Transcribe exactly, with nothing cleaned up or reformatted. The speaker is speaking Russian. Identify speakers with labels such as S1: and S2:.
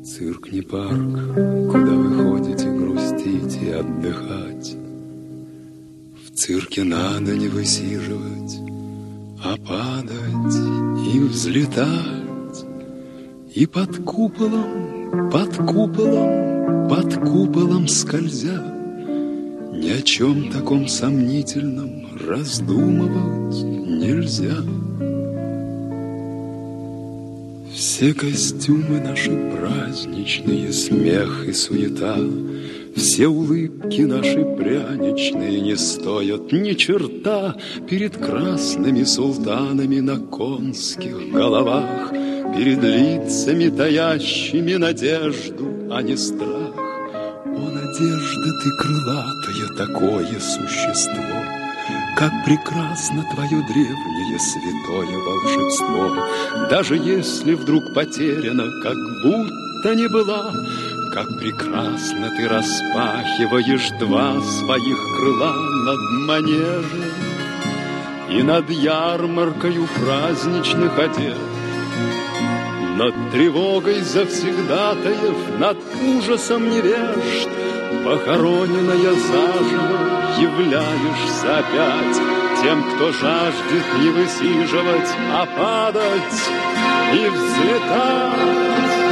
S1: Цирк не парк, куда вы ходите грустить и отдыхать. В цирке надо не высиживать, а падать и взлетать. И под куполом, под куполом, под куполом скользя, ни о чем таком сомнительном раздумывать нельзя. Все костюмы наши праздничные, смех и суета, все улыбки наши пряничные не стоят ни черта перед красными султанами на конских головах, перед лицами, таящими надежду, а не страх. О, надежда ты крылатая, такое существо! Как прекрасно твое древнее святое волшебство! Даже если вдруг потеряна, как будто не была, как прекрасно ты распахиваешь два своих крыла над манежем и над ярмаркою праздничных одежд, над тревогой завсегдатаев, над ужасом невежд. Похороненная заживо являешься опять тем, кто жаждет не высиживать, а падать и взлетать.